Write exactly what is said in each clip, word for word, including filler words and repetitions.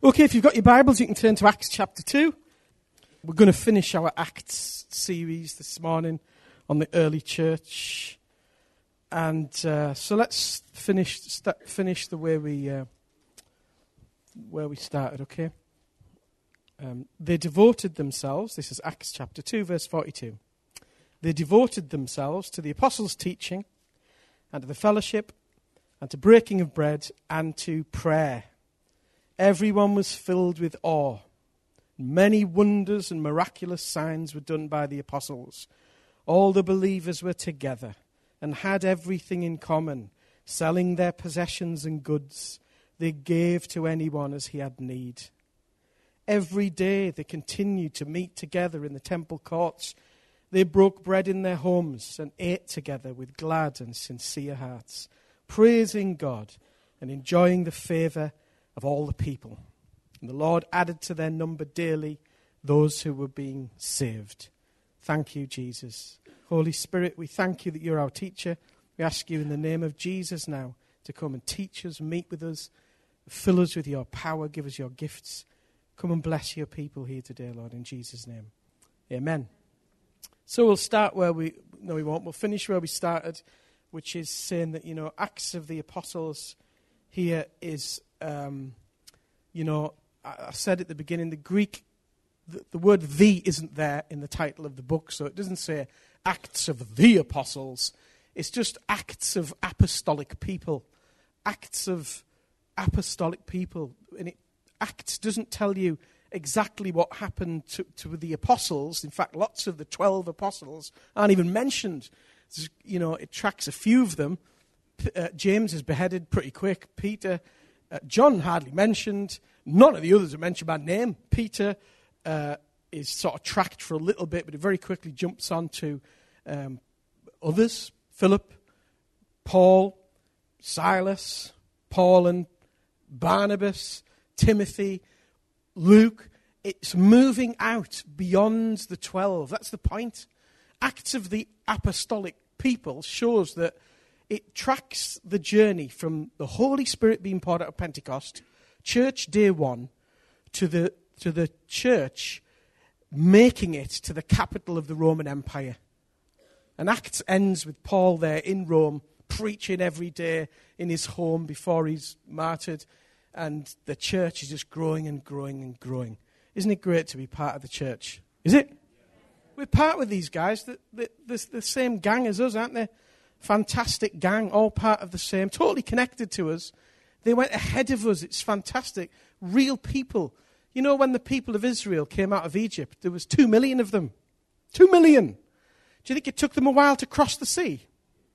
Okay, if you've got your Bibles, you can turn to Acts chapter two. We're going to finish our Acts series this morning on the early church. And uh, so let's finish st- finish the way we uh, where we started, okay? Um, they devoted themselves, this is Acts chapter two, verse forty-two. They devoted themselves to the apostles' teaching and to the fellowship and to breaking of bread and to prayer. Everyone was filled with awe. Many wonders and miraculous signs were done by the apostles. All the believers were together and had everything in common, selling their possessions and goods. They gave to anyone as he had need. Every day they continued to meet together in the temple courts. They broke bread in their homes and ate together with glad and sincere hearts, praising God and enjoying the favor of all the people. And the Lord added to their number daily those who were being saved. Thank you, Jesus. Holy Spirit, we thank you that you're our teacher. We ask you in the name of Jesus now to come and teach us, meet with us, fill us with your power, give us your gifts. Come and bless your people here today, Lord, in Jesus' name. Amen. So we'll start where we, no we won't, we'll finish where we started, which is saying that, you know, Acts of the Apostles here is, um, you know, I, I said at the beginning, the Greek, the, the word "the" isn't there in the title of the book, so it doesn't say Acts of the Apostles. It's just Acts of Apostolic people. Acts of Apostolic people. And it, Acts doesn't tell you exactly what happened to, to the apostles. In fact, lots of the twelve apostles aren't even mentioned. You know, it tracks a few of them. Uh, James is beheaded pretty quick. Peter, uh, John hardly mentioned. None of the others are mentioned by name. Peter uh, is sort of tracked for a little bit, but it very quickly jumps on to um, others. Philip, Paul, Silas, Paul and Barnabas, Timothy, Luke. It's moving out beyond the twelve. That's the point. Acts of the Apostolic people shows that it tracks the journey from the Holy Spirit being poured out of Pentecost, church day one, to the to the church making it to the capital of the Roman Empire. And Acts ends with Paul there in Rome, preaching every day in his home before he's martyred. And the church is just growing and growing and growing. Isn't it great to be part of the church? Is it? We're part with these guys. The, the, the, the same gang as us, aren't they? Fantastic gang, all part of the same, totally connected to us. They went ahead of us. It's fantastic. Real people. You know, when the people of Israel came out of Egypt, there was two million of them. Two million. Do you think it took them a while to cross the sea?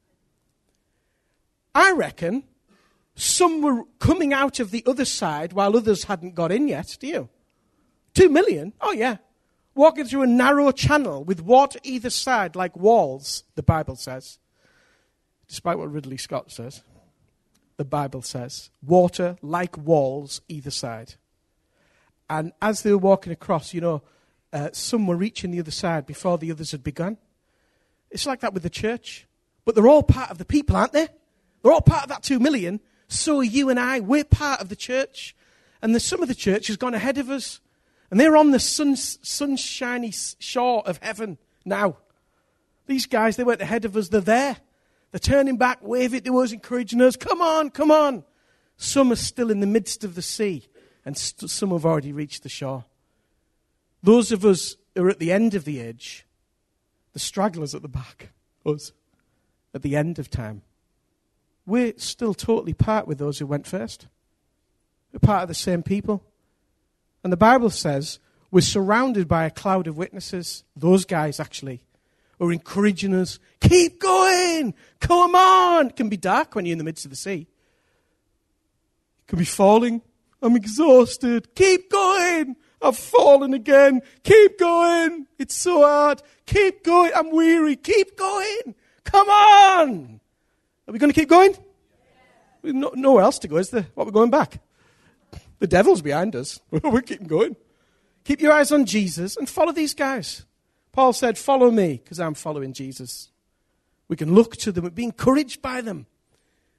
I reckon some were coming out of the other side while others hadn't got in yet, do you? Two million? Oh, yeah. Walking through a narrow channel with water either side like walls, the Bible says. Despite what Ridley Scott says, the Bible says, water like walls either side. And as they were walking across, you know, uh, some were reaching the other side before the others had begun. It's like that with the church. But they're all part of the people, aren't they? They're all part of that two million. So are you and I. We're part of the church. And there's some of the church has gone ahead of us. And they're on the sun, sunshiny shore of heaven now. These guys, they went ahead of us. They're there. They're turning back, waving to us, encouraging us. Come on, come on. Some are still in the midst of the sea. And st- some have already reached the shore. Those of us who are at the end of the age, the stragglers at the back, us, at the end of time, we're still totally part with those who went first. We're part of the same people. And the Bible says we're surrounded by a cloud of witnesses. Those guys actually are encouraging us. Keep going. Come on. It can be dark when you're in the midst of the sea. It can be falling. I'm exhausted. Keep going. I've fallen again. Keep going. It's so hard. Keep going. I'm weary. Keep going. Come on. Are we going to keep going? There's no, nowhere else to go, is there? What, we're going back? The devil's behind us. We're keeping going. Keep your eyes on Jesus and follow these guys. Paul said, follow me, because I'm following Jesus. We can look to them and be encouraged by them.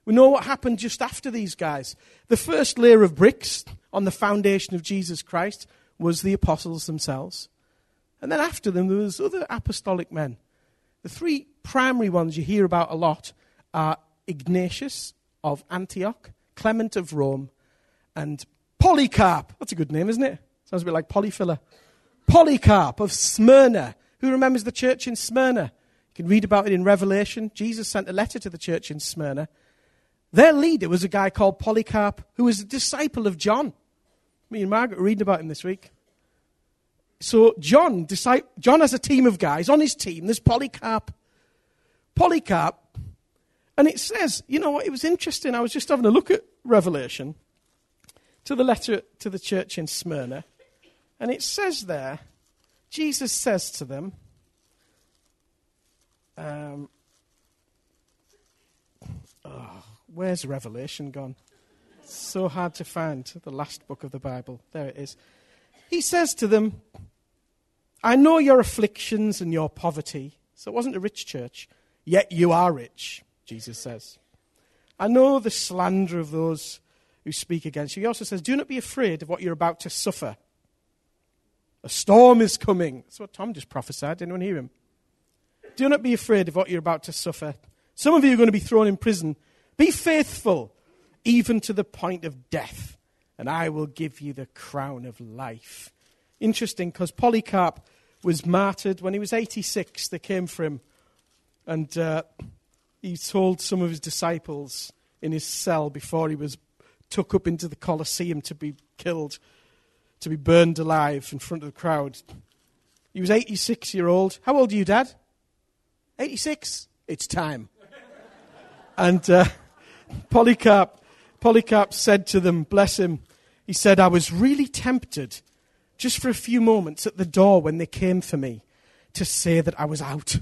We know what happened just after these guys. The first layer of bricks on the foundation of Jesus Christ was the apostles themselves. And then after them, there was other apostolic men. The three primary ones you hear about a lot are Ignatius of Antioch, Clement of Rome, and Polycarp. That's a good name, isn't it? Sounds a bit like Polyfiller. Polycarp of Smyrna. Who remembers the church in Smyrna? You can read about it in Revelation. Jesus sent a letter to the church in Smyrna. Their leader was a guy called Polycarp, who was a disciple of John. Me and Margaret were reading about him this week. So John, John has a team of guys. On his team, there's Polycarp. Polycarp. And it says, you know what, it was interesting. I was just having a look at Revelation, to the letter to the church in Smyrna. And it says there, Jesus says to them, um, oh, where's Revelation gone? It's so hard to find, the last book of the Bible. There it is. He says to them, I know your afflictions and your poverty. So it wasn't a rich church, yet you are rich, Jesus says. I know the slander of those who speak against you. He also says, do not be afraid of what you're about to suffer. A storm is coming. That's what Tom just prophesied. Did anyone hear him? Do not be afraid of what you're about to suffer. Some of you are going to be thrown in prison. Be faithful, even to the point of death, and I will give you the crown of life. Interesting, because Polycarp was martyred when he was eighty-six. They came for him, and uh, he told some of his disciples in his cell before he was took up into the Colosseum to be killed, to be burned alive in front of the crowd. He was eighty-six-year-old. How old are you, Dad? eighty-six? It's time. And uh, Polycarp, Polycarp said to them, bless him, he said, I was really tempted just for a few moments at the door when they came for me to say that I was out.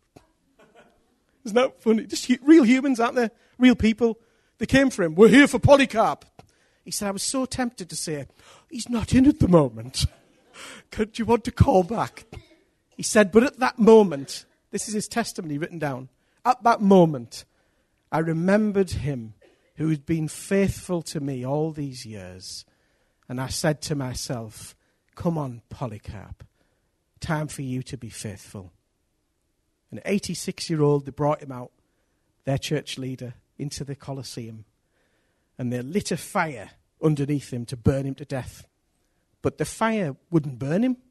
Isn't that funny? Just hu- real humans, aren't they? Real people. They came for him. We're here for Polycarp. He said, I was so tempted to say, he's not in at the moment. Could you want to call back? He said, but at that moment, this is his testimony written down. At that moment, I remembered him who had been faithful to me all these years. And I said to myself, come on, Polycarp, time for you to be faithful. An eighty-six-year-old, they brought him out, their church leader, into the Colosseum. And they lit a fire underneath him to burn him to death. But the fire wouldn't burn him.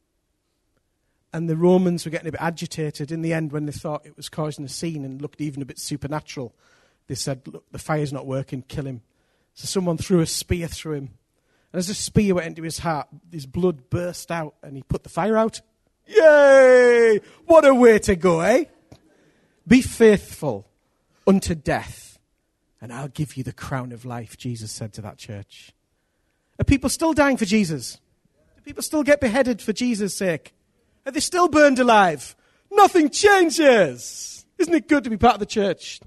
And the Romans were getting a bit agitated. In the end, when they thought it was causing a scene and looked even a bit supernatural, they said, look, the fire's not working, kill him. So someone threw a spear through him. And as the spear went into his heart, his blood burst out and he put the fire out. Yay! What a way to go, eh? Be faithful unto death, and I'll give you the crown of life, Jesus said to that church. Are people still dying for Jesus? Do people still get beheaded for Jesus' sake? Are they still burned alive? Nothing changes. Isn't it good to be part of the church?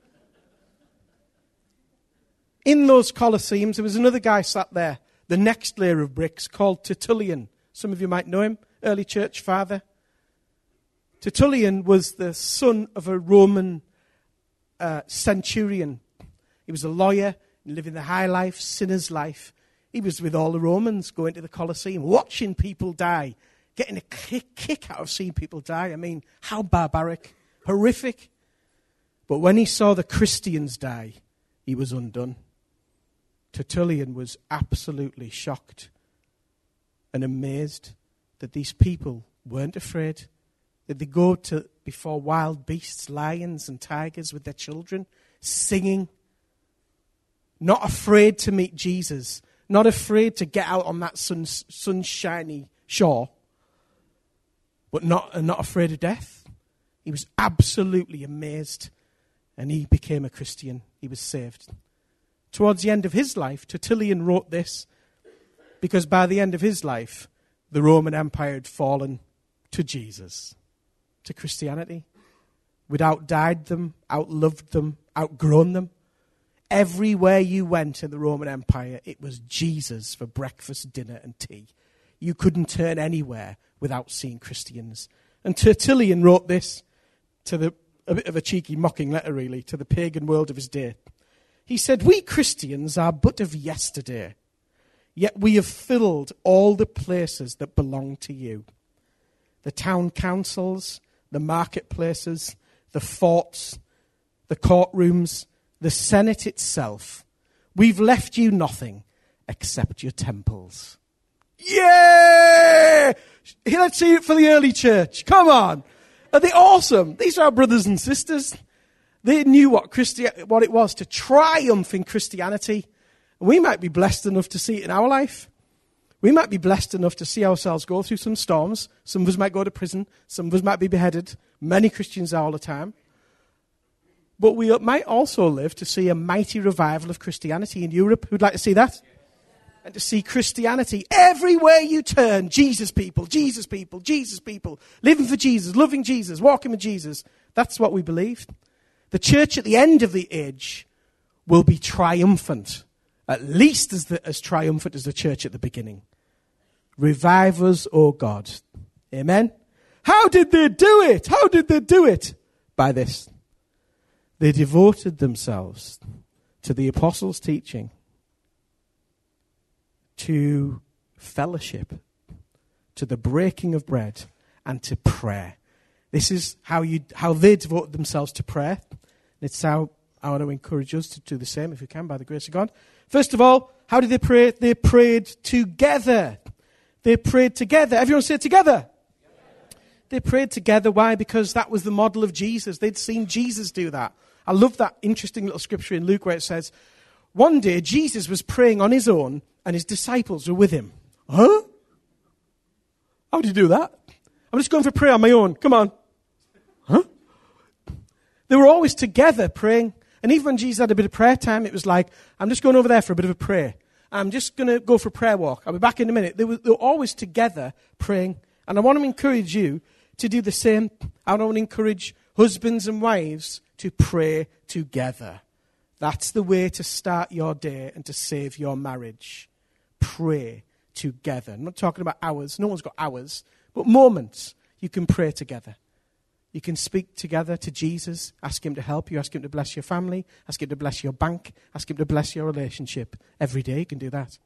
In those Colosseums, there was another guy sat there, the next layer of bricks, called Tertullian. Some of you might know him, early church father. Tertullian was the son of a Roman uh, centurion. He was a lawyer, living the high life, sinner's life. He was with all the Romans, going to the Colosseum, watching people die, getting a kick, kick out of seeing people die. I mean, how barbaric, horrific. But when he saw the Christians die, he was undone. Tertullian was absolutely shocked and amazed that these people weren't afraid, that they go to before wild beasts, lions and tigers with their children, singing, not afraid to meet Jesus, not afraid to get out on that sun, sunshiny shore, but not, uh, not afraid of death. He was absolutely amazed, and he became a Christian. He was saved. Towards the end of his life, Tertullian wrote this, because by the end of his life, the Roman Empire had fallen to Jesus, to Christianity. We'd outdied them, outloved them, outgrown them. Everywhere you went in the Roman Empire, it was Jesus for breakfast, dinner, and tea. You couldn't turn anywhere without seeing Christians. And Tertullian wrote this to the, a bit of a cheeky mocking letter, really, to the pagan world of his day. He said, we Christians are but of yesterday, yet we have filled all the places that belong to you. The town councils, the marketplaces, the forts, the courtrooms, the Senate itself. We've left you nothing except your temples. Yeah! Let's see it for the early church. Come on. Are they awesome? These are our brothers and sisters. They knew what Christi- what it was to triumph in Christianity. We might be blessed enough to see it in our life. We might be blessed enough to see ourselves go through some storms. Some of us might go to prison. Some of us might be beheaded. Many Christians are all the time. But we might also live to see a mighty revival of Christianity in Europe. Who'd like to see that? And to see Christianity everywhere you turn. Jesus people, Jesus people, Jesus people. Living for Jesus, loving Jesus, walking with Jesus. That's what we believe. The church at the end of the age will be triumphant. At least as, the, as triumphant as the church at the beginning. Revive us, O God. Amen? How did they do it? How did they do it? By this. They devoted themselves to the apostles' teaching, to fellowship, to the breaking of bread, and to prayer. This is how you how they devoted themselves to prayer. It's how I want to encourage us to do the same if we can, by the grace of God. First of all, how did they pray? They prayed together. They prayed together. Everyone say together. They prayed together. Why? Because that was the model of Jesus. They'd seen Jesus do that. I love that interesting little scripture in Luke where it says, one day Jesus was praying on his own and his disciples were with him. Huh? How do you do that? I'm just going for prayer on my own. Come on. Huh? They were always together praying. And even when Jesus had a bit of prayer time, it was like, I'm just going over there for a bit of a prayer. I'm just going to go for a prayer walk. I'll be back in a minute. They were, they were always together praying. And I want to encourage you to do the same. I want to encourage husbands and wives to pray together. That's the way to start your day and to save your marriage. Pray together. I'm not talking about hours. No one's got hours. But moments you can pray together. You can speak together to Jesus. Ask him to help you. Ask him to bless your family. Ask him to bless your bank. Ask him to bless your relationship. Every day you can do that.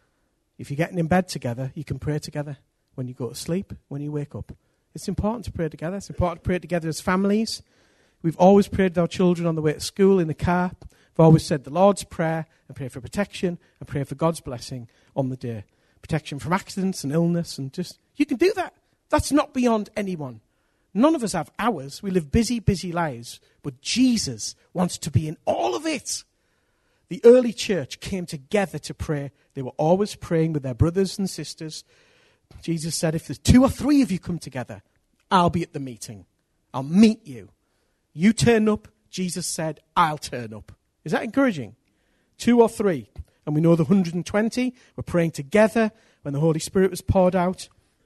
If you're getting in bed together, you can pray together. When you go to sleep, when you wake up. It's important to pray together. It's important to pray together as families. We've always prayed with our children on the way to school, in the car. We've always said the Lord's Prayer and pray for protection and pray for God's blessing on the day. Protection from accidents and illness and just, you can do that. That's not beyond anyone. None of us have hours. We live busy, busy lives. But Jesus wants to be in all of it. The early church came together to pray. They were always praying with their brothers and sisters. Jesus said, if there's two or three of you come together, I'll be at the meeting. I'll meet you. You turn up, Jesus said, I'll turn up. Is that encouraging? Two or three. And we know the one hundred twenty were praying together when the Holy Spirit was poured out.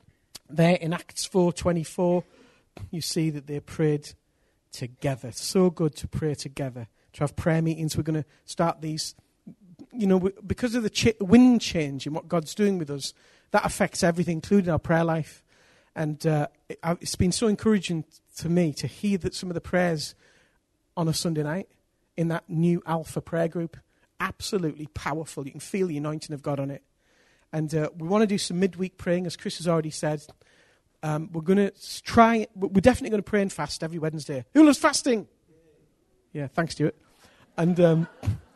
There in Acts four twenty-four, you see that they prayed together. So good to pray together, to have prayer meetings. We're going to start these, you know, because of the ch- wind change and what God's doing with us, that affects everything, including our prayer life. And uh, it, it's been so encouraging to me to hear that some of the prayers on a Sunday night in that new Alpha prayer group, absolutely powerful. You can feel the anointing of God on it. And uh, we want to do some midweek praying, as Chris has already said. Um, we're going to try, we're definitely going to pray and fast every Wednesday. Who loves fasting? Yeah, thanks, Stuart. And um,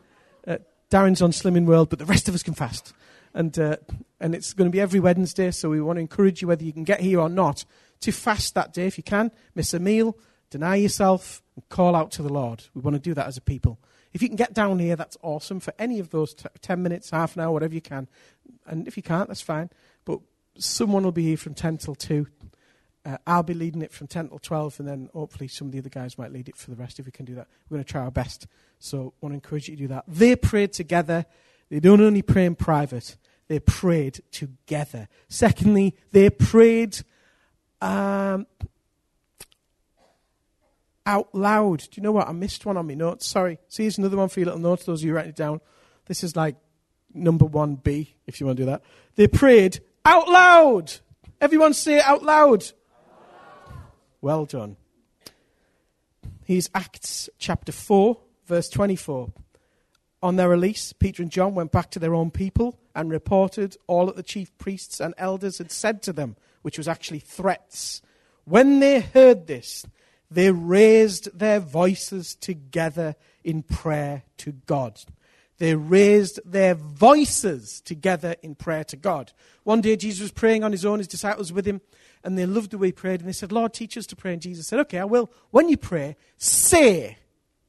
uh, Darren's on Slimming World, but the rest of us can fast. And uh, and it's going to be every Wednesday, so we want to encourage you, whether you can get here or not, to fast that day if you can. Miss a meal, deny yourself, and call out to the Lord. We want to do that as a people. If you can get down here, that's awesome. For any of those t- ten minutes, half an hour, whatever you can. And if you can't, that's fine. But someone will be here from ten till two. Uh, I'll be leading it from ten till twelve, and then hopefully some of the other guys might lead it for the rest if we can do that. We're going to try our best. So I want to encourage you to do that. They prayed together. They don't only pray in private, they prayed together. Secondly, they prayed um, out loud. Do you know what? I missed one on my notes. Sorry. See, here's another one for your little notes, those of you writing it down. This is like number one B, if you want to do that. They prayed out loud. Everyone say it out loud. Out loud. Well done. Here's Acts chapter four, verse twenty-four. On their release, Peter and John went back to their own people and reported all that the chief priests and elders had said to them, which was actually threats. When they heard this, they raised their voices together in prayer to God. They raised their voices together in prayer to God. One day Jesus was praying on his own, his disciples with him, and they loved the way he prayed. And they said, Lord, teach us to pray. And Jesus said, okay, I will. When you pray, say.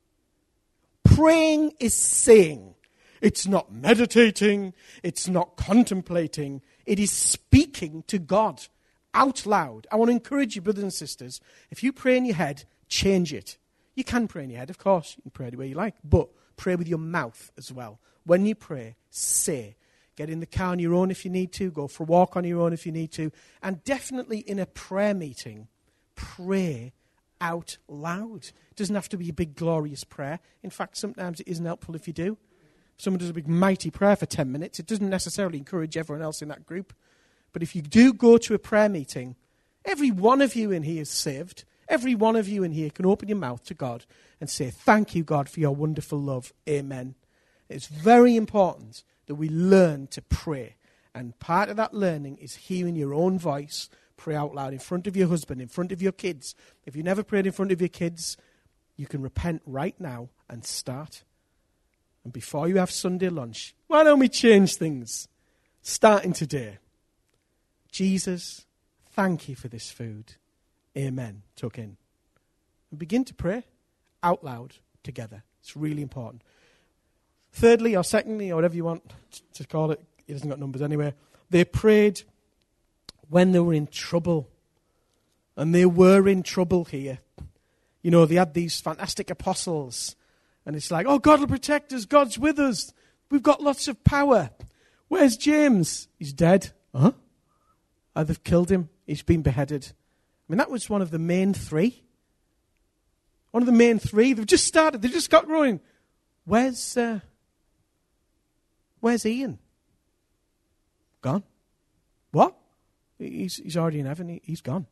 Praying is saying. It's not meditating. It's not contemplating. It is speaking to God out loud. I want to encourage you, brothers and sisters, if you pray in your head, change it. You can pray in your head, of course. You can pray the way you like, but pray with your mouth as well. When you pray, say. Get in the car on your own if you need to. Go for a walk on your own if you need to. And definitely in a prayer meeting, pray out loud. It doesn't have to be a big, glorious prayer. In fact, sometimes it isn't helpful if you do. If someone does a big, mighty prayer for ten minutes, it doesn't necessarily encourage everyone else in that group. But if you do go to a prayer meeting, every one of you in here is saved. Every one of you in here can open your mouth to God and say, thank you, God, for your wonderful love. Amen. It's very important that we learn to pray. And part of that learning is hearing your own voice pray out loud in front of your husband, in front of your kids. If you never prayed in front of your kids, you can repent right now and start. And before you have Sunday lunch, why don't we change things? Starting today. Jesus, thank you for this food. Amen. Tuck in. And begin to pray out loud together. It's really important. Thirdly, or secondly, or whatever you want to call it, it hasn't got numbers anyway, they prayed when they were in trouble. And they were in trouble here. You know, they had these fantastic apostles. And it's like, oh, God will protect us. God's with us. We've got lots of power. Where's James? He's dead. Huh? Oh, they've killed him. He's been beheaded. I mean, that was one of the main three. One of the main three. They've just started. They've just got growing. Where's, uh, where's Ian? Gone. What? He's, he's already in heaven. He, he's gone.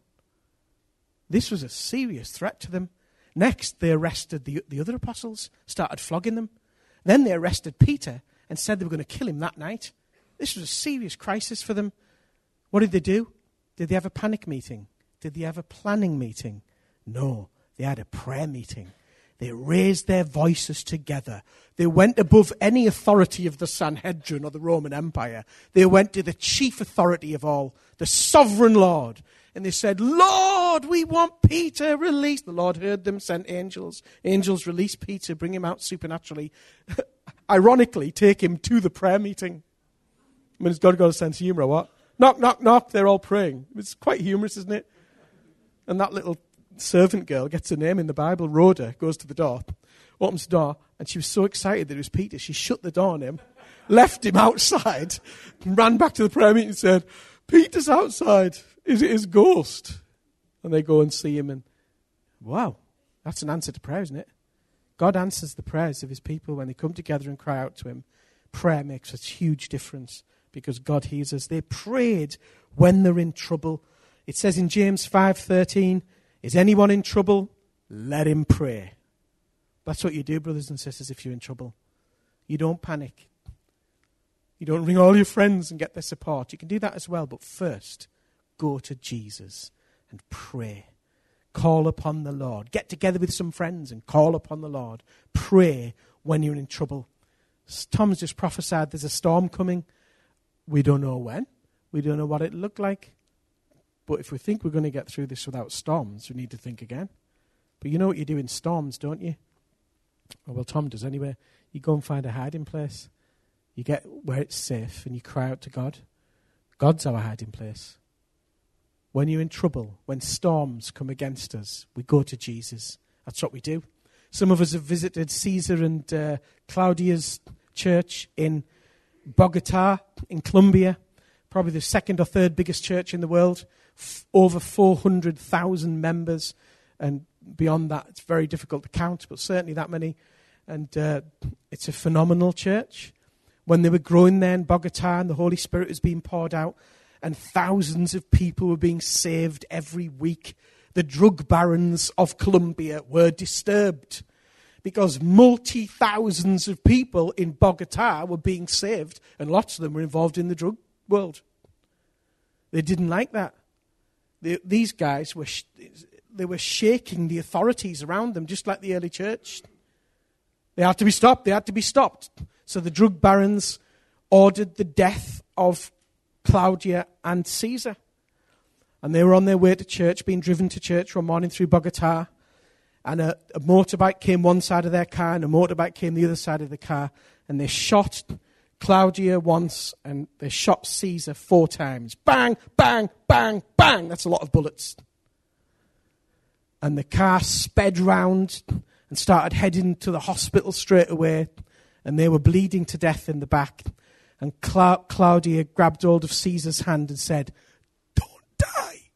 This was a serious threat to them. Next, they arrested the, the other apostles, started flogging them. Then they arrested Peter and said they were going to kill him that night. This was a serious crisis for them. What did they do? Did they have a panic meeting? Did they have a planning meeting? No, they had a prayer meeting. They raised their voices together. They went above any authority of the Sanhedrin or the Roman Empire. They went to the chief authority of all, the sovereign Lord. And they said, Lord, we want Peter released. The Lord heard them, sent angels. Angels released Peter, bring him out supernaturally. Ironically, take him to the prayer meeting. I mean, has God got a sense of humor or what? Knock, knock, knock, they're all praying. It's quite humorous, isn't it? And that little servant girl gets her name in the Bible, Rhoda, goes to the door, opens the door, and she was so excited that it was Peter, she shut the door on him, left him outside, and ran back to the prayer meeting and said, Peter's outside. Is it his ghost? And they go and see him, and wow, that's an answer to prayer, isn't it? God answers the prayers of his people when they come together and cry out to him. Prayer makes a huge difference because God hears us. They prayed when they're in trouble. It says in James five thirteen, is anyone in trouble? Let him pray. That's what you do, brothers and sisters, if you're in trouble. You don't panic. You don't ring all your friends and get their support. You can do that as well, but first, go to Jesus and pray. Call upon the Lord. Get together with some friends and call upon the Lord. Pray when you're in trouble. Tom's just prophesied there's a storm coming. We don't know when. We don't know what it looked like. But if we think we're going to get through this without storms, we need to think again. But you know what you do in storms, don't you? Oh, well, Tom does anyway. You go and find a hiding place. You get where it's safe and you cry out to God. God's our hiding place. When you're in trouble, when storms come against us, we go to Jesus. That's what we do. Some of us have visited Caesar and uh, Claudia's church in Bogota, in Colombia. Probably the second or third biggest church in the world. F- over four hundred thousand members. And beyond that, it's very difficult to count, but certainly that many. And uh, it's a phenomenal church. When they were growing there in Bogota and the Holy Spirit was being poured out, and thousands of people were being saved every week, the drug barons of Colombia were disturbed because multi-thousands of people in Bogota were being saved, and lots of them were involved in the drug world. They didn't like that. They, these guys were sh- they were shaking the authorities around them, just like the early church. They had to be stopped. They had to be stopped. So the drug barons ordered the death of Claudia and Caesar. And they were on their way to church, being driven to church one morning through Bogota. And a, a motorbike came one side of their car, and a motorbike came the other side of the car. And they shot Claudia once, and they shot Caesar four times. Bang, bang, bang, bang. That's a lot of bullets. And the car sped round and started heading to the hospital straight away. And they were bleeding to death in the back. And Cla- Claudia grabbed hold of Caesar's hand and said, "Don't die."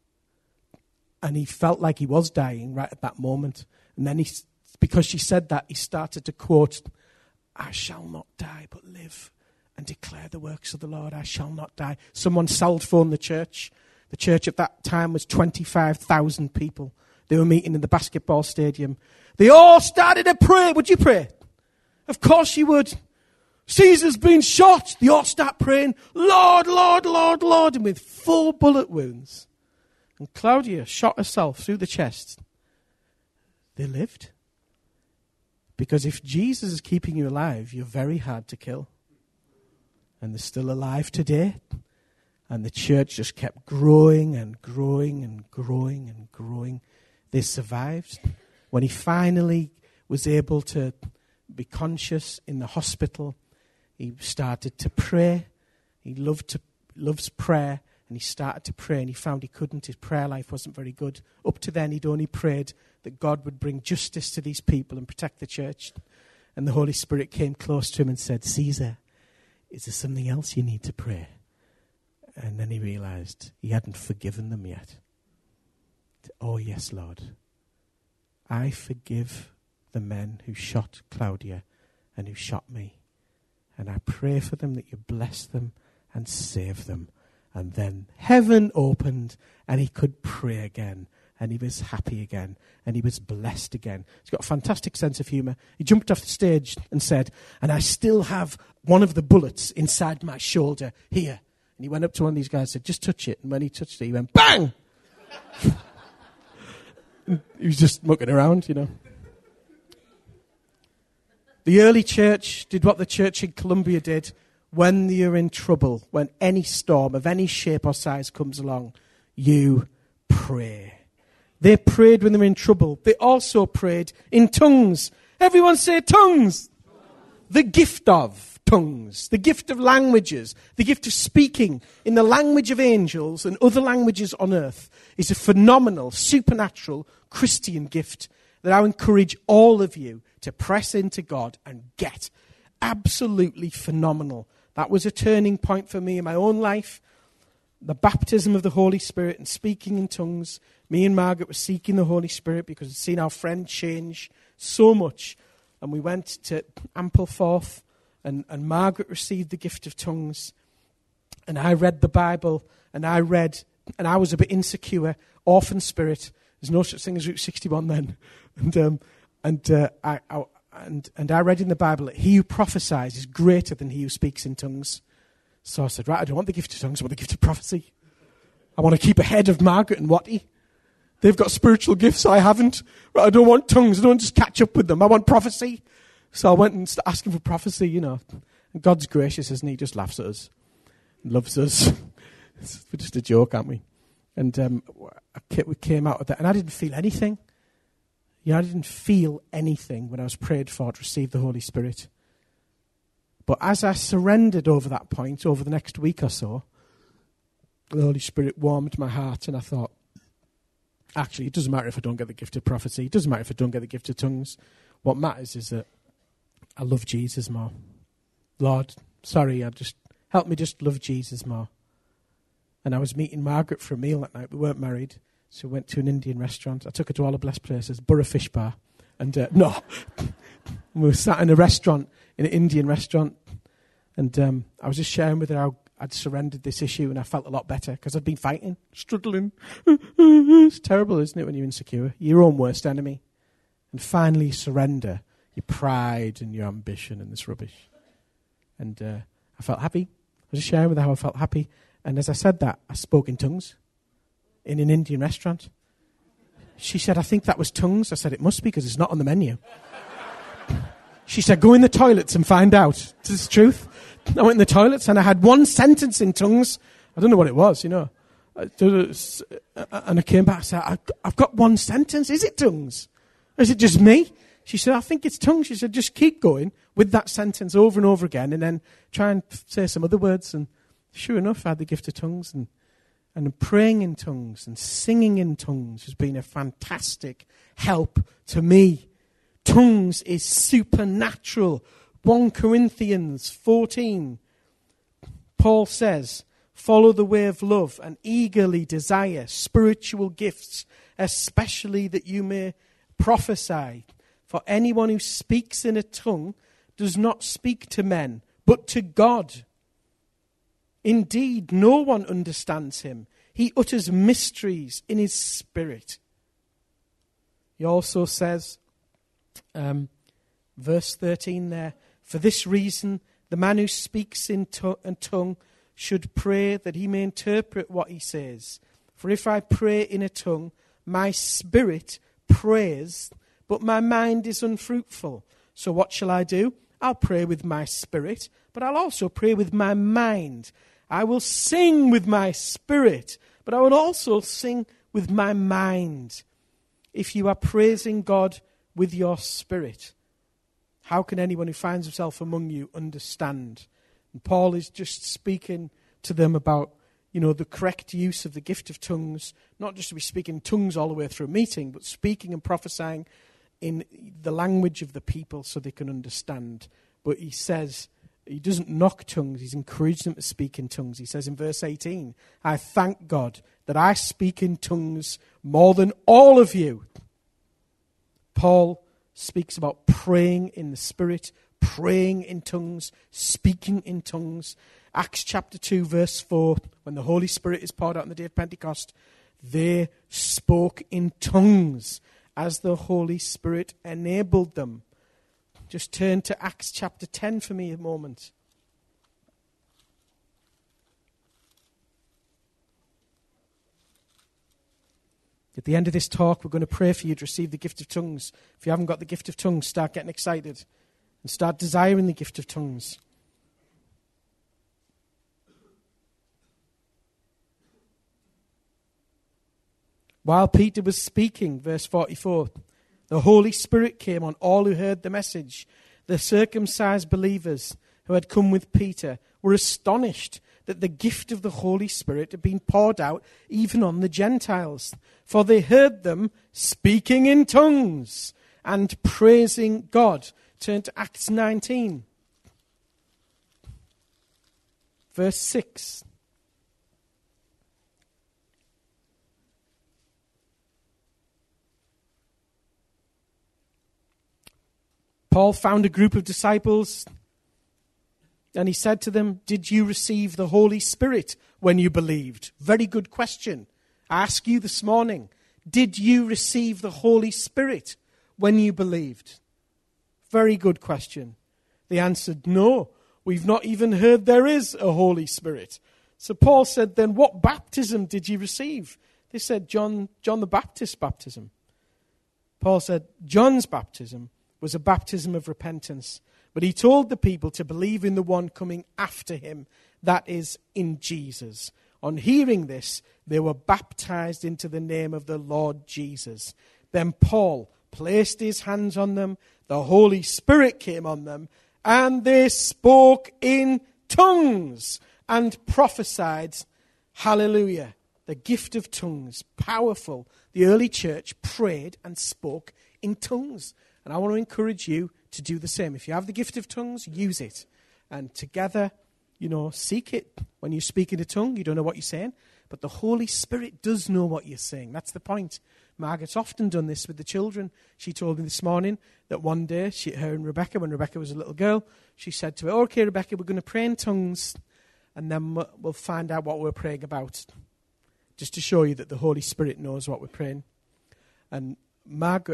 And he felt like he was dying right at that moment. And then, he, because she said that, he started to quote, "I shall not die, but live and declare the works of the Lord. I shall not die." Someone cell phoned the church. The church at that time was twenty-five thousand people. They were meeting in the basketball stadium. They all started to pray. Would you pray? Of course you would. Caesar's been shot. They all start praying, "Lord, Lord, Lord, Lord," and with four bullet wounds. And Claudia shot herself through the chest. They lived. Because if Jesus is keeping you alive, you're very hard to kill. And they're still alive today. And the church just kept growing and growing and growing and growing. They survived. When he finally was able to be conscious in the hospital, he started to pray. He loved to loves prayer, and he started to pray, and he found he couldn't. His prayer life wasn't very good. Up to then, he'd only prayed that God would bring justice to these people and protect the church. And the Holy Spirit came close to him and said, "Caesar, is there something else you need to pray?" And then he realized he hadn't forgiven them yet. "Oh, yes, Lord. I forgive the men who shot Claudia and who shot me. And I pray for them that you bless them and save them." And then heaven opened and he could pray again. And he was happy again. And he was blessed again. He's got a fantastic sense of humour. He jumped off the stage and said, "And I still have one of the bullets inside my shoulder here." And he went up to one of these guys and said, "Just touch it." And when he touched it, he went, bang! He was just mucking around, you know. The early church did what the church in Colombia did. When you're in trouble, when any storm of any shape or size comes along, you pray. They prayed when they were in trouble. They also prayed in tongues. Everyone say tongues. The gift of tongues, the gift of languages, the gift of speaking in the language of angels and other languages on earth is a phenomenal, supernatural Christian gift that I encourage all of you to press into God and get. Absolutely phenomenal. That was a turning point for me in my own life. The baptism of the Holy Spirit and speaking in tongues. Me and Margaret were seeking the Holy Spirit because we'd seen our friend change so much. And we went to Ampleforth, and, and Margaret received the gift of tongues. And I read the Bible, and I read, and I was a bit insecure, orphan spirit. There's no such thing as Route sixty-one then. And um, and uh, I, I and and I read in the Bible that he who prophesies is greater than he who speaks in tongues. So I said, right, I don't want the gift of tongues, I want the gift of prophecy. I want to keep ahead of Margaret and Watty. They've got spiritual gifts, I haven't. Right, I don't want tongues, I don't just catch up with them. I want prophecy. So I went and started asking for prophecy, you know. And God's gracious, isn't he? He just laughs at us, loves us. We're just a joke, aren't we? And um, we came out of that, and I didn't feel anything. You know, I didn't feel anything when I was prayed for to receive the Holy Spirit. But as I surrendered over that point, over the next week or so, the Holy Spirit warmed my heart, and I thought, actually, it doesn't matter if I don't get the gift of prophecy. It doesn't matter if I don't get the gift of tongues. What matters is that I love Jesus more. Lord, sorry, I just help me just love Jesus more. And I was meeting Margaret for a meal that night. We weren't married, so we went to an Indian restaurant. I took her to all the blessed places, Borough Fish Bar. And, uh, no, we were sat in a restaurant, in an Indian restaurant, and um, I was just sharing with her how I'd surrendered this issue, and I felt a lot better, because I'd been fighting, struggling. It's terrible, isn't it, when you're insecure? Your own worst enemy. And finally surrender your pride and your ambition and this rubbish. And uh, I felt happy. I was sharing with her how I felt happy. And as I said that, I spoke in tongues in an Indian restaurant. She said, I think that was tongues. I said, it must be because it's not on the menu. She said, go in the toilets and find out. This is the truth. I went in the toilets and I had one sentence in tongues. I don't know what it was, you know. And I came back and said, I've got one sentence. Is it tongues? Is it just me? She said, I think it's tongues. She said, just keep going with that sentence over and over again and then try and say some other words. And sure enough, I had the gift of tongues. And, and praying in tongues and singing in tongues has been a fantastic help to me. Tongues is supernatural. First Corinthians fourteen, Paul says, follow the way of love and eagerly desire spiritual gifts, especially that you may prophesy. For anyone who speaks in a tongue does not speak to men, but to God. Indeed, no one understands him. He utters mysteries in his spirit. He also says, um, verse thirteen there, for this reason, the man who speaks in to- a tongue should pray that he may interpret what he says. For if I pray in a tongue, my spirit prays, but my mind is unfruitful. So what shall I do? I'll pray with my spirit, but I'll also pray with my mind. I will sing with my spirit, but I will also sing with my mind. If you are praising God with your spirit, how can anyone who finds himself among you understand? And Paul is just speaking to them about, you know, the correct use of the gift of tongues, not just to be speaking tongues all the way through a meeting, but speaking and prophesying in the language of the people so they can understand. But he says, he doesn't knock tongues, he's encouraged them to speak in tongues. He says in verse eighteen, I thank God that I speak in tongues more than all of you. Paul speaks about praying in the Spirit, praying in tongues, speaking in tongues. Acts chapter two, verse four, when the Holy Spirit is poured out on the day of Pentecost, they spoke in tongues as the Holy Spirit enabled them. Just turn to Acts chapter ten for me a moment. At the end of this talk, we're going to pray for you to receive the gift of tongues. If you haven't got the gift of tongues, start getting excited and start desiring the gift of tongues. While Peter was speaking, verse forty-four, the Holy Spirit came on all who heard the message. The circumcised believers who had come with Peter were astonished that the gift of the Holy Spirit had been poured out even on the Gentiles. For they heard them speaking in tongues and praising God. Turn to Acts nineteen. Verse six. Paul found a group of disciples and he said to them, did you receive the Holy Spirit when you believed? Very good question. I ask you this morning, did you receive the Holy Spirit when you believed? Very good question. They answered, no, we've not even heard there is a Holy Spirit. So Paul said, then what baptism did you receive? They said, John, John the Baptist's baptism. Paul said, John's baptism was a baptism of repentance. But he told the people to believe in the one coming after him, that is, in Jesus. On hearing this, they were baptized into the name of the Lord Jesus. Then Paul placed his hands on them, the Holy Spirit came on them, and they spoke in tongues and prophesied. Hallelujah. The gift of tongues, powerful. The early church prayed and spoke in tongues. And I want to encourage you to do the same. If you have the gift of tongues, use it. And together, you know, seek it. When you speak in a tongue, you don't know what you're saying. But the Holy Spirit does know what you're saying. That's the point. Margaret's often done this with the children. She told me this morning that one day, she, her and Rebecca, when Rebecca was a little girl, she said to her, okay, Rebecca, we're going to pray in tongues. And then we'll find out what we're praying about. Just to show you that the Holy Spirit knows what we're praying. And Margaret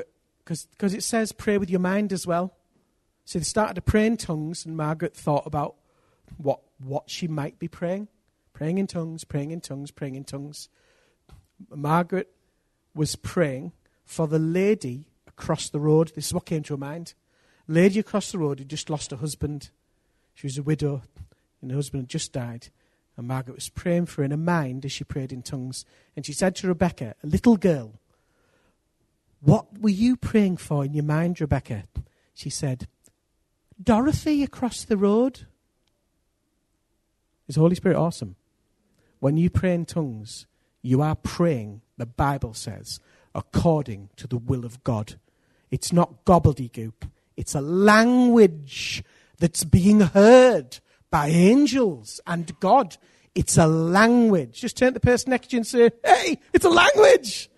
Because it says pray with your mind as well. So they started to pray in tongues, and Margaret thought about what what she might be praying. Praying in tongues, praying in tongues, praying in tongues. Margaret was praying for the lady across the road. This is what came to her mind. Lady across the road who just lost her husband. She was a widow, and her husband had just died. And Margaret was praying for her in her mind as she prayed in tongues. And she said to Rebecca, a little girl, what were you praying for in your mind, Rebecca? She said, Dorothy across the road. Is the Holy Spirit awesome? When you pray in tongues, you are praying, the Bible says, according to the will of God. It's not gobbledygook. It's a language that's being heard by angels and God. It's a language. Just turn to the person next to you and say, hey, it's a language.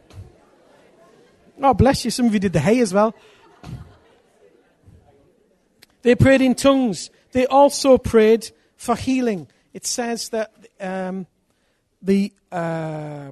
Oh, bless you. Some of you did the hey as well. They prayed in tongues. They also prayed for healing. It says that um, the uh,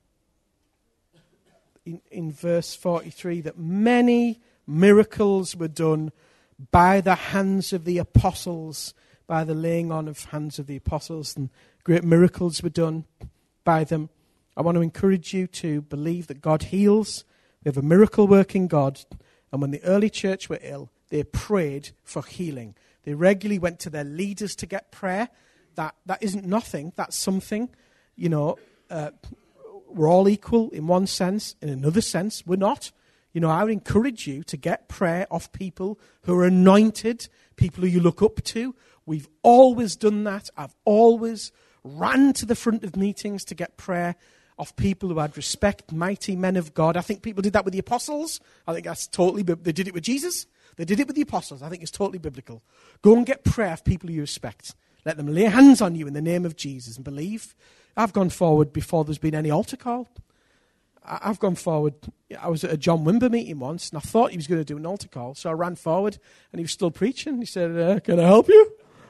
in, in verse forty-three that many miracles were done by the hands of the apostles, by the laying on of hands of the apostles, and great miracles were done by them. I want to encourage you to believe that God heals. We have a miracle-working God. And when the early church were ill, they prayed for healing. They regularly went to their leaders to get prayer. That that isn't nothing. That's something. You know, uh, we're all equal in one sense. In another sense, we're not. You know, I would encourage you to get prayer off people who are anointed, people who you look up to. We've always done that. I've always ran to the front of meetings to get prayer of people who had respect, mighty men of God. I think people did that with the apostles. I think that's totally, they did it with Jesus. They did it with the apostles. I think it's totally biblical. Go and get prayer of people you respect. Let them lay hands on you in the name of Jesus and believe. I've gone forward before there's been any altar call. I've gone forward. I was at a John Wimber meeting once, and I thought he was going to do an altar call. So I ran forward, and he was still preaching. He said, uh, can I help you?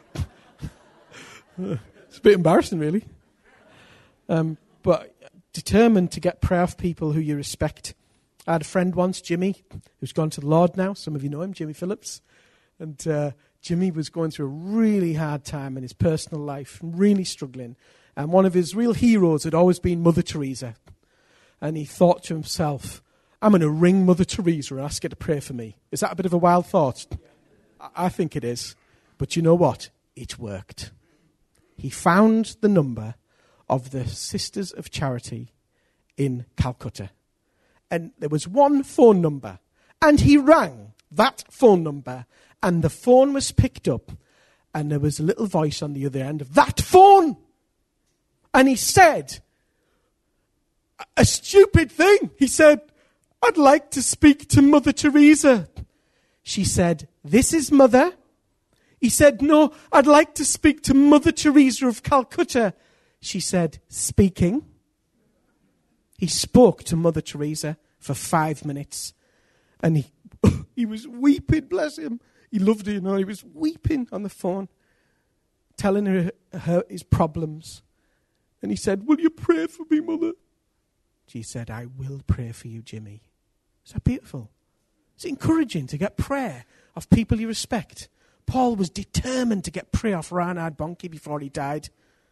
It's a bit embarrassing, really. Um, but determined to get prayer of people who you respect. I had a friend once, Jimmy, who's gone to the Lord now. Some of you know him, Jimmy Phillips. And uh, Jimmy was going through a really hard time in his personal life, really struggling. And one of his real heroes had always been Mother Teresa. And he thought to himself, I'm going to ring Mother Teresa and ask her to pray for me. Is that a bit of a wild thought? I think it is. But you know what? It worked. He found the number of the Sisters of Charity in Calcutta. And there was one phone number. And he rang that phone number. And the phone was picked up. And there was a little voice on the other end of that phone. And he said a stupid thing. He said, I'd like to speak to Mother Teresa. She said, this is Mother. He said, no, I'd like to speak to Mother Teresa of Calcutta. She said, speaking. He spoke to Mother Teresa for five minutes. And he he was weeping, bless him. He loved her, you know. He was weeping on the phone, telling her, her his problems. And he said, will you pray for me, Mother? She said, I will pray for you, Jimmy. Is that beautiful? It's encouraging to get prayer of people you respect. Paul was determined to get prayer off Reinhard Bonnke before he died.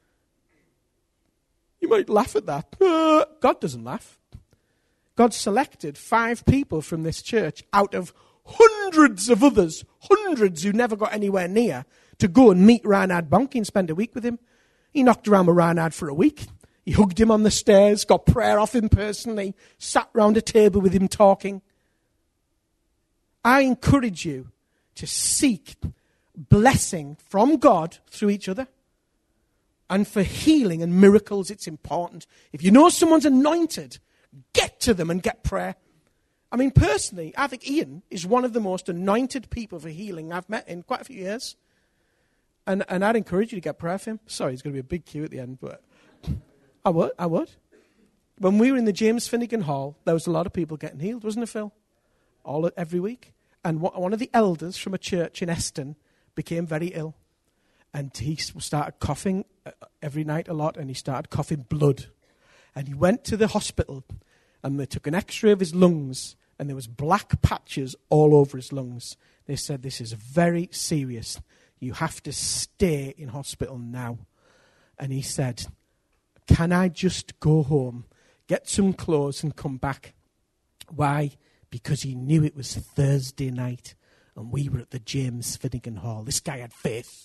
You might laugh at that. Uh, God doesn't laugh. God selected five people from this church out of hundreds of others, hundreds who never got anywhere near, to go and meet Reinhard Bonnke and spend a week with him. He knocked around with Reinhard for a week. He hugged him on the stairs, got prayer off him personally, sat round a table with him talking. I encourage you to seek blessing from God through each other. And for healing and miracles, it's important. If you know someone's anointed, get to them and get prayer. I mean, personally, I think Ian is one of the most anointed people for healing I've met in quite a few years. And and I'd encourage you to get prayer for him. Sorry, it's going to be a big queue at the end, but I would, I would. When we were in the James Finnegan Hall, there was a lot of people getting healed, wasn't there, Phil? All every week. And one of the elders from a church in Eston became very ill. And he started coughing every night a lot, and he started coughing blood. And he went to the hospital, and they took an x-ray of his lungs, and there was black patches all over his lungs. They said, this is very serious. You have to stay in hospital now. And he said, can I just go home, get some clothes and come back? Why? Because he knew it was Thursday night and we were at the James Finnegan Hall. This guy had faith.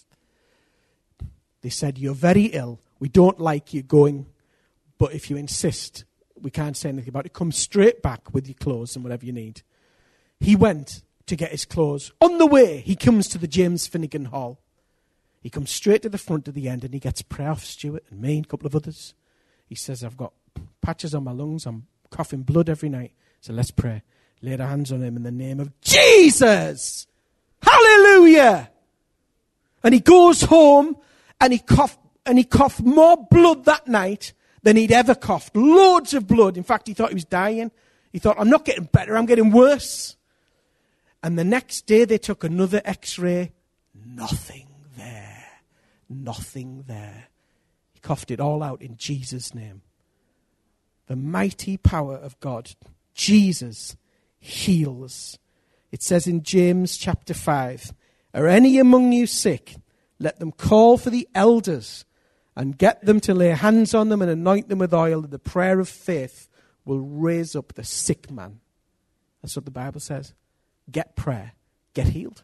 They said, you're very ill. We don't like you going, but if you insist, we can't say anything about it. Come straight back with your clothes and whatever you need. He went to get his clothes. On the way, he comes to the James Finnegan Hall. He comes straight to the front of the end and he gets prayer off Stuart and me and a couple of others. He says, I've got patches on my lungs. I'm coughing blood every night. So let's pray. Laid our hands on him in the name of Jesus. Hallelujah. And he goes home and he coughed, and he coughed more blood that night than he'd ever coughed. Loads of blood. In fact, he thought he was dying. He thought, I'm not getting better, I'm getting worse. And the next day they took another x-ray. Nothing there. Nothing there. He coughed it all out in Jesus' name. The mighty power of God. Jesus heals. It says in James chapter five, are any among you sick? Let them call for the elders and get them to lay hands on them and anoint them with oil, and the prayer of faith will raise up the sick man. That's what the Bible says. Get prayer. Get healed.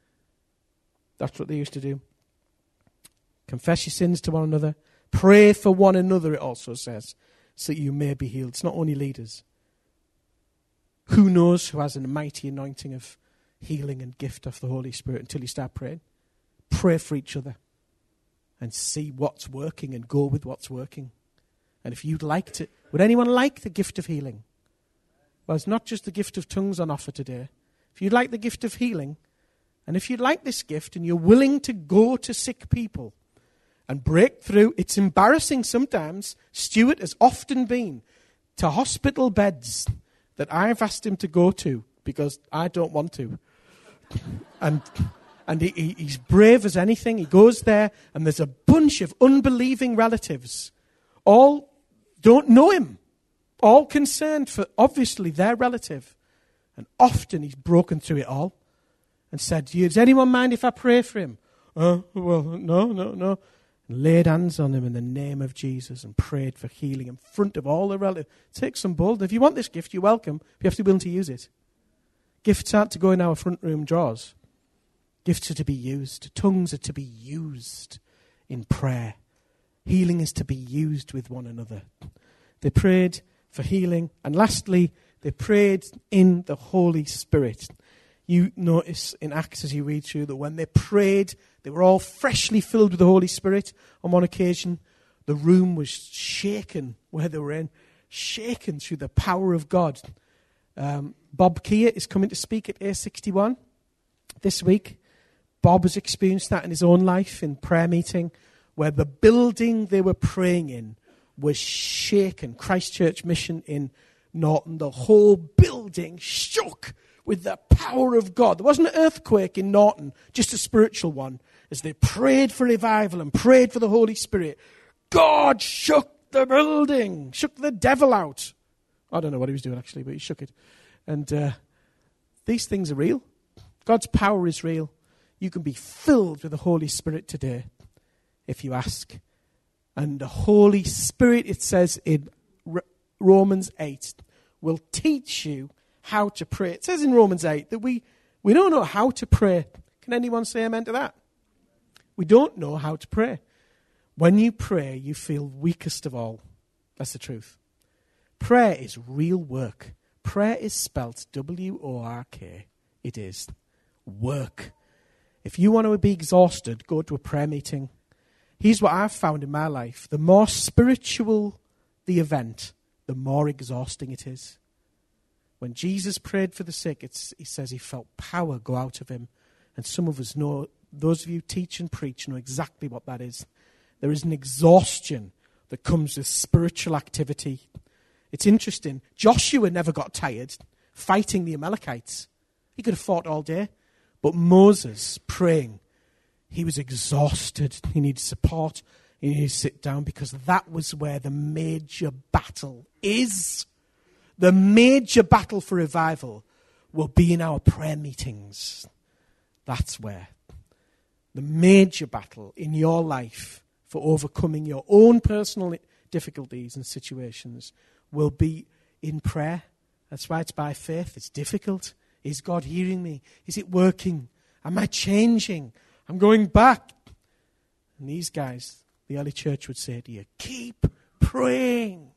That's what they used to do. Confess your sins to one another. Pray for one another, it also says, so that you may be healed. It's not only leaders. Who knows who has a mighty anointing of healing and gift of the Holy Spirit until you start praying? Pray for each other and see what's working and go with what's working. And if you'd like to, would anyone like the gift of healing? Well, it's not just the gift of tongues on offer today. If you'd like the gift of healing, and if you'd like this gift and you're willing to go to sick people and break through, it's embarrassing sometimes. Stuart has often been to hospital beds that I've asked him to go to because I don't want to. And and he, he, he's brave as anything. He goes there and there's a bunch of unbelieving relatives. All don't know him. All concerned for obviously their relative. And often he's broken through it all and said, does anyone mind if I pray for him? Oh, well, no, no, no. And laid hands on him in the name of Jesus and prayed for healing in front of all the relatives. Take some boldness. If you want this gift, you're welcome. But you have to be willing to use it. Gifts aren't to go in our front room drawers. Gifts are to be used. Tongues are to be used in prayer. Healing is to be used with one another. They prayed for healing. And lastly, they prayed in the Holy Spirit. You notice in Acts as you read through that when they prayed, they were all freshly filled with the Holy Spirit. On one occasion, the room was shaken where they were in, shaken through the power of God. Um, Bob Keir is coming to speak at A sixty-one this week. Bob has experienced that in his own life in prayer meeting where the building they were praying in was shaken. Christchurch Mission in Norton, the whole building shook with the power of God. There wasn't an earthquake in Norton, just a spiritual one. As they prayed for revival and prayed for the Holy Spirit, God shook the building, shook the devil out. I don't know what he was doing actually, but he shook it. And uh, these things are real. God's power is real. You can be filled with the Holy Spirit today if you ask. And the Holy Spirit, it says in R- Romans eight, will teach you how to pray. It says in Romans eight that we, we don't know how to pray. Can anyone say amen to that? We don't know how to pray. When you pray, you feel weakest of all. That's the truth. Prayer is real work. Prayer is spelt W O R K. It is work. If you want to be exhausted, go to a prayer meeting. Here's what I've found in my life. The more spiritual the event, the more exhausting it is. When Jesus prayed for the sick, it's, he says he felt power go out of him. And some of us know, those of you who teach and preach know exactly what that is. There is an exhaustion that comes with spiritual activity. It's interesting. Joshua never got tired fighting the Amalekites. He could have fought all day. But Moses praying, he was exhausted. He needed support. He needed to sit down because that was where the major battle is. The major battle for revival will be in our prayer meetings. That's where the major battle in your life for overcoming your own personal difficulties and situations will be in prayer. That's why it's by faith. It's difficult. Is God hearing me? Is it working? Am I changing? I'm going back. And these guys, the early church would say to you, keep praying.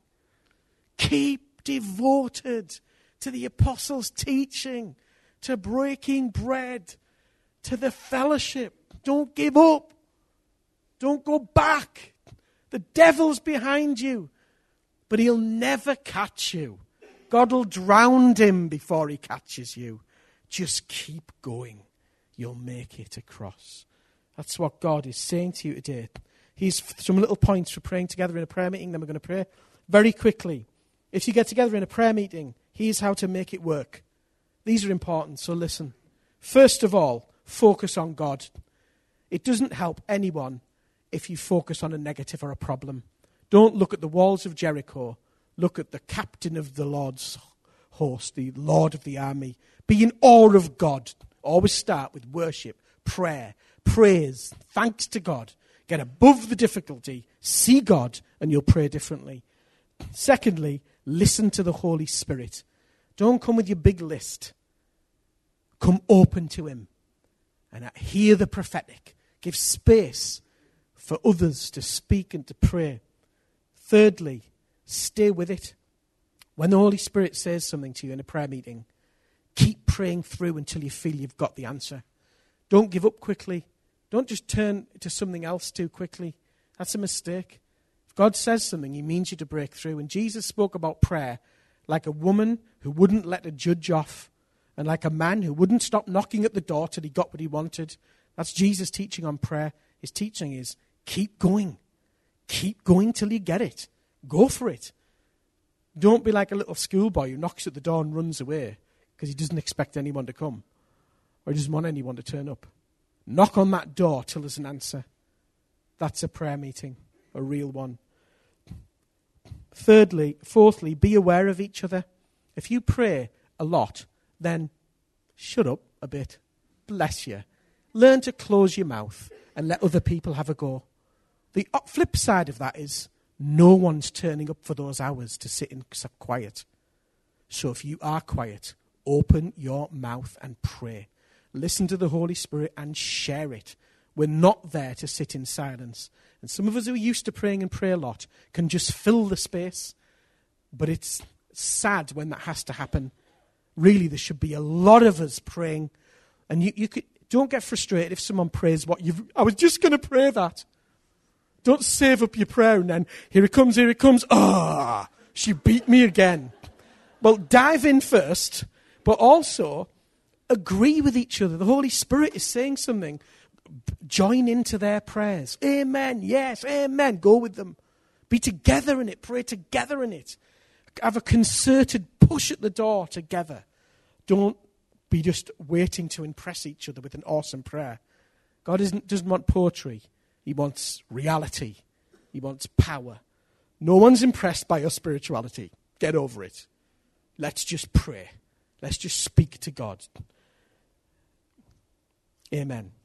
Keep devoted to the apostles' teaching, to breaking bread, to the fellowship. Don't give up. Don't go back. The devil's behind you, but he'll never catch you. God will drown him before he catches you. Just keep going. You'll make it across. That's what God is saying to you today. Here's some little points for praying together in a prayer meeting. Then we're going to pray very quickly. If you get together in a prayer meeting, here's how to make it work. These are important, so listen. First of all, focus on God. It doesn't help anyone if you focus on a negative or a problem. Don't look at the walls of Jericho. Look at the captain of the Lord's host, the Lord of the army. Be in awe of God. Always start with worship, prayer, praise, thanks to God. Get above the difficulty, see God, and you'll pray differently. Secondly, listen to the Holy Spirit. Don't come with your big list. Come open to him and hear the prophetic. Give space for others to speak and to pray. Thirdly, stay with it. When the Holy Spirit says something to you in a prayer meeting, keep praying through until you feel you've got the answer. Don't give up quickly. Don't just turn to something else too quickly. That's a mistake. If God says something, he means you to break through. And Jesus spoke about prayer like a woman who wouldn't let a judge off, and like a man who wouldn't stop knocking at the door till he got what he wanted. That's Jesus' teaching on prayer. His teaching is keep going. Keep going till you get it. Go for it. Don't be like a little schoolboy who knocks at the door and runs away because he doesn't expect anyone to come or he doesn't want anyone to turn up. Knock on that door till there's an answer. That's a prayer meeting, a real one. Thirdly, fourthly, be aware of each other. If you pray a lot, then shut up a bit. Bless you. Learn to close your mouth and let other people have a go. The flip side of that is no one's turning up for those hours to sit in quiet. So if you are quiet, open your mouth and pray. Listen to the Holy Spirit and share it. We're not there to sit in silence. And some of us who are used to praying and pray a lot can just fill the space. But it's sad when that has to happen. Really, there should be a lot of us praying. And you, you could don't get frustrated if someone prays what you've... I was just going to pray that. Don't save up your prayer and then, here it comes, here it comes. Ah, oh, she beat me again. Well, dive in first, but also agree with each other. The Holy Spirit is saying something. Join into their prayers. Amen, yes, amen. Go with them. Be together in it. Pray together in it. Have a concerted push at the door together. Don't be just waiting to impress each other with an awesome prayer. God isn't, doesn't want poetry. He wants reality. He wants power. No one's impressed by your spirituality. Get over it. Let's just pray. Let's just speak to God. Amen.